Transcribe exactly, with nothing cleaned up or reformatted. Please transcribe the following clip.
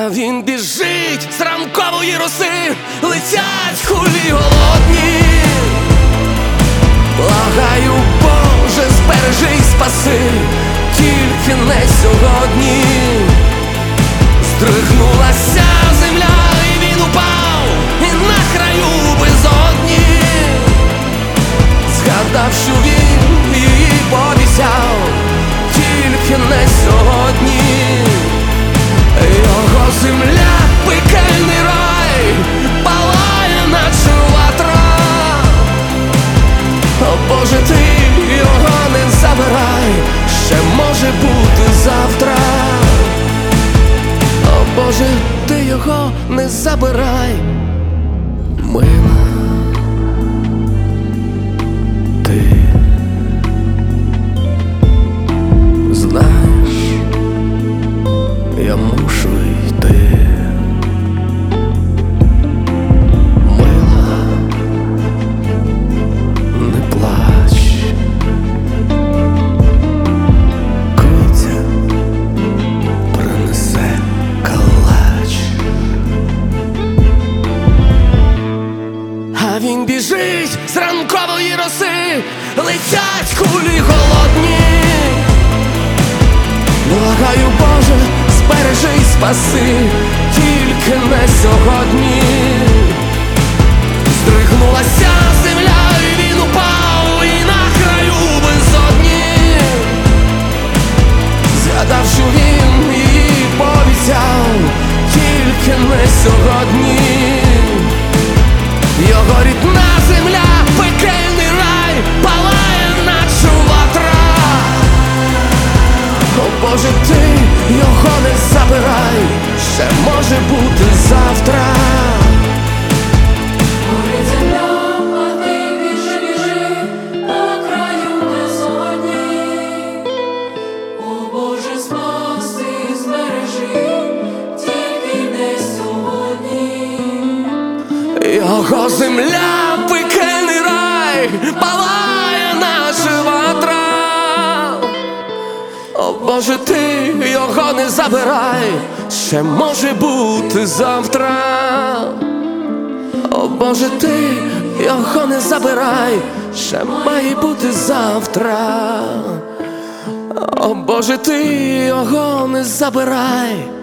А він біжить з ранкової роси, летять кулі голодні. Благаю, Боже, збережи й спаси, тільки не сьогодні. Здригнулася земля, і він упав, і на краю безодні. Згадав, що він її пообіцяв, тільки не сьогодні. Його земля — пекельний рай, палає, наче ватра. О Боже, ти його не забирай, ще може бути завтра. О Боже, ти його не забирай, мила. Ти знаєш, я мушу йти. Мила, не плач. Киця принесе калач. А він біжить з ранкової роси, летять кулі голодні. Благаю, Боже, збережи й спаси, тільки не сьогодні. Здригнулася земля, і він упав, і на краю безодні. Згадав, що він її пообіцяв, тільки не сьогодні. Його рідна земля — пекельний рай, палає, наче ватра. О Боже, ти його не забирай, ще може бути завтра. Горить земля, а ти біжи, біжи, на краю безодні. О Боже, спаси, збережи, тільки не сьогодні. Його земля — пекельний рай, палає, наче ватра. О Боже, ти його не забирай, ще може бути завтра. О Боже, ти його не забирай, ще має бути завтра. О Боже, ти його не забирай.